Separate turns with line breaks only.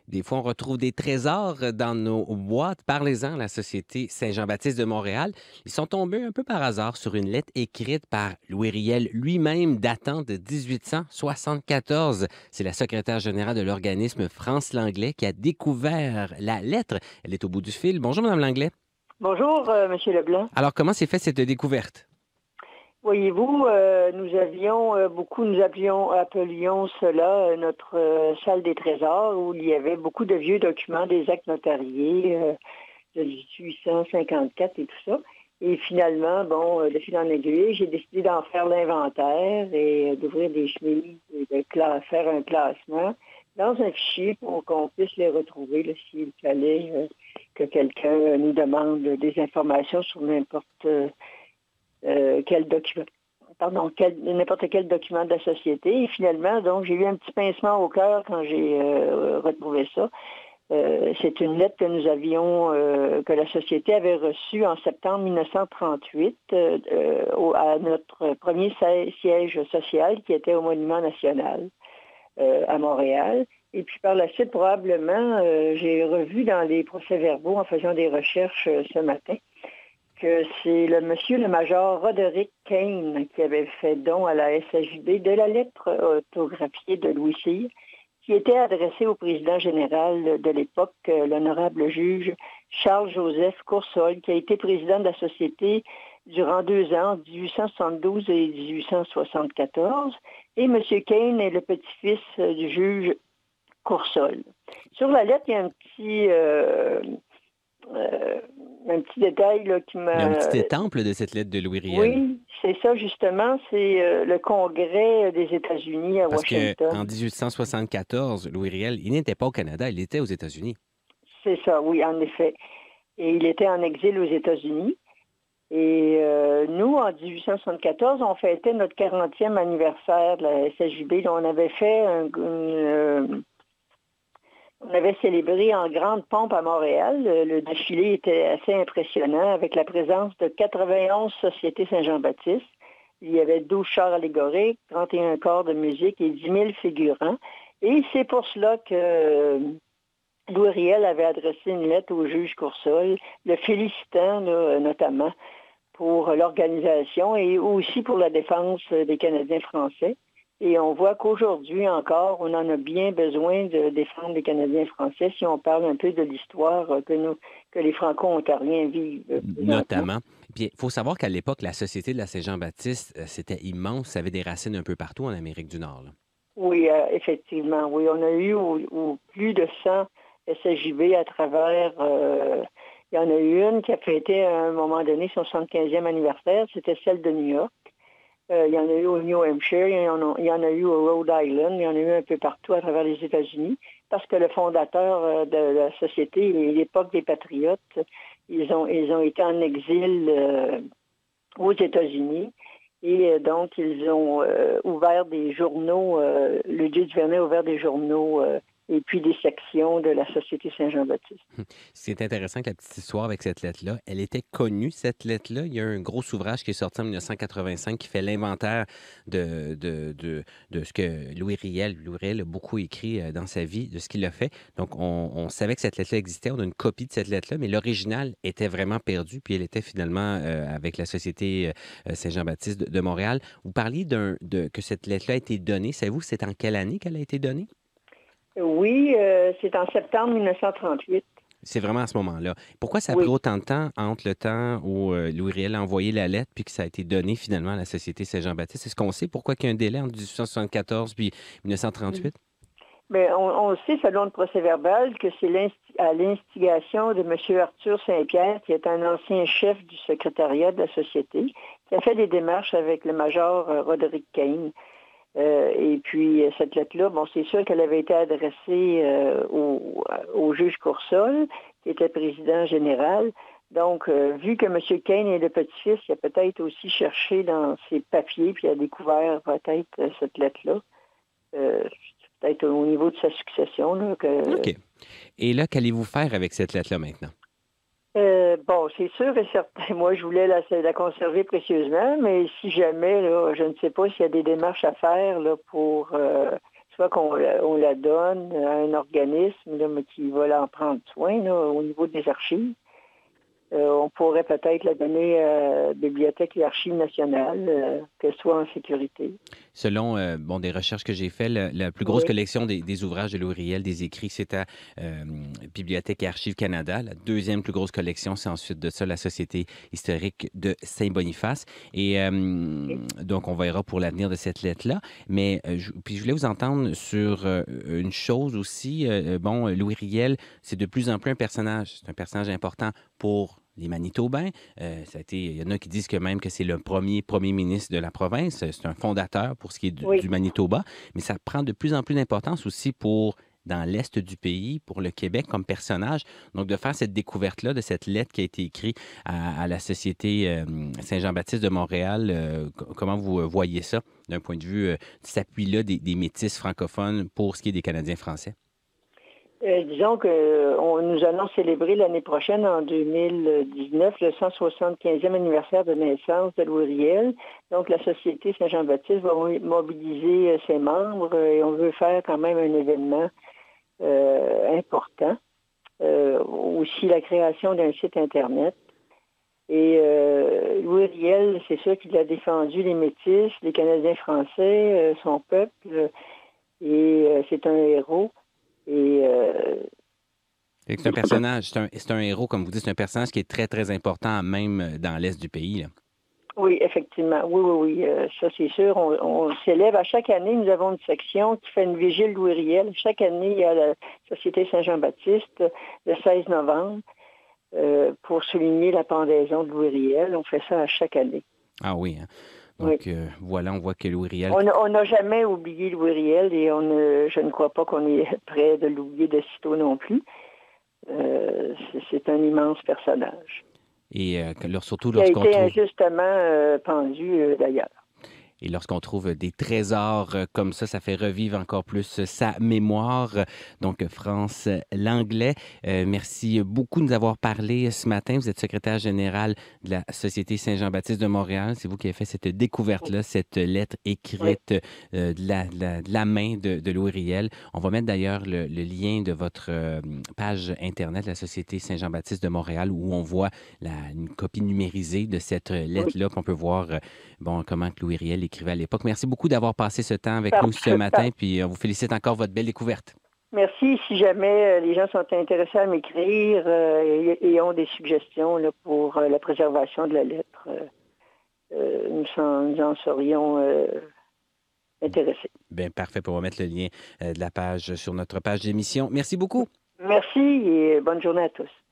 Des fois, on retrouve des trésors dans nos boîtes. Parlez-en, la Société Saint-Jean-Baptiste de Montréal. Ils sont tombés un peu par hasard sur une lettre écrite par Louis Riel lui-même, datant de 1874. C'est la secrétaire générale de l'organisme France Langlais qui a découvert la lettre. Elle est au bout du fil. Bonjour, Madame Langlais.
Bonjour, Monsieur Leblanc.
Alors, comment s'est fait cette découverte?
Voyez-vous, nous appelions cela notre salle des trésors où il y avait beaucoup de vieux documents, des actes notariés de 1854 et tout ça. Et finalement, de fil en aiguille, j'ai décidé d'en faire l'inventaire et d'ouvrir des chemises et faire un classement dans un fichier pour qu'on puisse les retrouver là, s'il fallait que quelqu'un nous demande des informations sur n'importe quel document de la société. Et finalement, donc, j'ai eu un petit pincement au cœur quand j'ai retrouvé ça. C'est une lettre que la société avait reçue en septembre 1938 à notre premier siège social qui était au Monument national à Montréal. Et puis par la suite, probablement, j'ai revu dans les procès-verbaux en faisant des recherches ce matin que c'est le major Roderick Kane qui avait fait don à la SAJB de la lettre autographiée de Louis Cyr, qui était adressée au président général de l'époque, l'honorable juge Charles-Joseph Coursol, qui a été président de la Société durant 2 ans, 1872 et 1874. Et M. Kane est le petit-fils du juge Coursol. Sur la lettre, il y a un petit détail là, qui
Il y a un petit
m'a...
étample de cette lettre de Louis Riel.
Oui, c'est ça justement, c'est le Congrès des États-Unis à
Parce qu'en
Washington.
1874, Louis Riel, il n'était pas au Canada, il était aux États-Unis.
C'est ça, oui, en effet. Et il était en exil aux États-Unis. Et nous, en 1874, on fêtait notre 40e anniversaire de la SAJB. On avait fait on avait célébré en grande pompe à Montréal. Le défilé était assez impressionnant avec la présence de 91 sociétés Saint-Jean-Baptiste. Il y avait 12 chars allégoriques, 31 corps de musique et 10 000 figurants. Et c'est pour cela que Louis Riel avait adressé une lettre au juge Coursol, le félicitant là, notamment pour l'organisation et aussi pour la défense des Canadiens français. Et on voit qu'aujourd'hui encore, on en a bien besoin de défendre les Canadiens français si on parle un peu de l'histoire que les Franco-Ontariens vivent présentement.
Notamment. Puis il faut savoir qu'à l'époque, la Société de la Saint-Jean-Baptiste, c'était immense, ça avait des racines un peu partout en Amérique du Nord, là.
Oui, effectivement, oui. On a eu plus de 100 SAJB à travers... il y en a eu une qui a fêté à un moment donné son 75e anniversaire, c'était celle de New York. Il y en a eu au New Hampshire, il y en a eu au Rhode Island, il y en a eu un peu partout à travers les États-Unis, parce que le fondateur de la société, l'époque des Patriotes, ils ont été en exil aux États-Unis. Et donc, ils ont ouvert des journaux, le Dieu du Vernet a ouvert des journaux et puis des sections de la Société Saint-Jean-Baptiste.
C'est intéressant que la petite histoire avec cette lettre-là, elle était connue, cette lettre-là. Il y a un gros ouvrage qui est sorti en 1985 qui fait l'inventaire de ce que Louis Riel a beaucoup écrit dans sa vie, de ce qu'il a fait. Donc, on savait que cette lettre-là existait. On a une copie de cette lettre-là, mais l'original était vraiment perdu. Puis elle était finalement avec la Société Saint-Jean-Baptiste de Montréal. Vous parliez que cette lettre-là a été donnée. Savez-vous, c'est en quelle année qu'elle a été donnée?
Oui, c'est en septembre 1938.
C'est vraiment à ce moment-là. Pourquoi ça a pris
Oui.
autant de temps entre le temps où Louis Riel a envoyé la lettre puis que ça a été donné finalement à la Société Saint-Jean-Baptiste? Est-ce qu'on sait pourquoi il y a un délai entre 1874 puis 1938?
Mais on sait, selon le procès-verbal, que c'est à l'instigation de M. Arthur Saint-Pierre, qui est un ancien chef du secrétariat de la Société, qui a fait des démarches avec le major Roderick Kane. Et puis, cette lettre-là, c'est sûr qu'elle avait été adressée au juge Coursol, qui était président général. Donc, vu que M. Kane est le petit-fils, il a peut-être aussi cherché dans ses papiers, puis il a découvert peut-être cette lettre-là. Peut-être au niveau de sa succession. Là,
OK. Et là, qu'allez-vous faire avec cette lettre-là maintenant?
C'est sûr et certain. Moi, je voulais la conserver précieusement, mais si jamais, là, je ne sais pas s'il y a des démarches à faire là, pour soit on la donne à un organisme là, mais qui va en prendre soin là, au niveau des archives. On pourrait peut-être la donner à la Bibliothèque et Archives nationales, qu'elle soit en sécurité.
Selon des recherches que j'ai faites, la plus grosse
Oui,
collection des ouvrages de Louis Riel, des écrits, c'est à Bibliothèque et Archives Canada. La deuxième plus grosse collection, c'est ensuite de ça la Société historique de Saint-Boniface. Et
oui,
donc, on verra pour l'avenir de cette lettre-là. Mais puis je voulais vous entendre sur une chose aussi. Louis Riel, c'est de plus en plus un personnage. C'est un personnage important pour les Manitobains. Il y en a qui disent que même que c'est le premier ministre de la province. C'est un fondateur pour ce qui est du
oui.
Manitoba. Mais ça prend de plus en plus d'importance aussi pour dans l'est du pays, pour le Québec comme personnage. Donc, de faire cette découverte-là, de cette lettre qui a été écrite à la Société Saint-Jean-Baptiste de Montréal, comment vous voyez ça d'un point de vue de cet appui-là des métis francophones pour ce qui est des Canadiens français?
Disons que nous allons célébrer l'année prochaine, en 2019, le 175e anniversaire de naissance de Louis Riel. Donc, la Société Saint-Jean-Baptiste va mobiliser ses membres et on veut faire quand même un événement important. Aussi, la création d'un site Internet. Et Louis Riel, c'est sûr qu'il a défendu les Métis, les Canadiens français, son peuple, et c'est un héros. Et
C'est un personnage, c'est un héros, comme vous dites, c'est un personnage qui est très, très important, même dans l'est du pays, là.
oui, effectivement. Oui, oui, oui. Ça, c'est sûr. On s'élève à chaque année. Nous avons une section qui fait une vigile Louis Riel. Chaque année, il y a la Société Saint-Jean-Baptiste le 16 novembre pour souligner la pendaison de Louis Riel. On fait ça à chaque année.
Ah oui, hein?
Oui.
Donc, voilà, on voit que Louis Riel.
On n'a jamais oublié Louis Riel et je ne crois pas qu'on est prêt de l'oublier de sitôt non plus. C'est un immense personnage.
Et surtout
Qui a
lorsqu'on
été
trouve.
injustement pendu d'ailleurs.
Et lorsqu'on trouve des trésors comme ça fait revivre encore plus sa mémoire. Donc, France Langlais, merci beaucoup de nous avoir parlé ce matin. Vous êtes secrétaire général de la Société Saint-Jean-Baptiste de Montréal. C'est vous qui avez fait cette découverte-là, cette lettre
Oui.
écrite de la main de Louis Riel. On va mettre d'ailleurs le lien de votre page Internet de la Société Saint-Jean-Baptiste de Montréal où on voit une copie numérisée de cette
Oui.
lettre-là, qu'on peut voir comment que Louis Riel écrivait à l'époque. Merci beaucoup d'avoir passé ce temps avec nous ce
Parfait.
matin, puis on vous félicite encore votre belle découverte.
Merci. Si jamais les gens sont intéressés à m'écrire et ont des suggestions là, pour la préservation de la lettre, nous en serions intéressés.
Bien, parfait. On va mettre le lien de la page sur notre page d'émission. Merci beaucoup.
Merci et bonne journée à tous.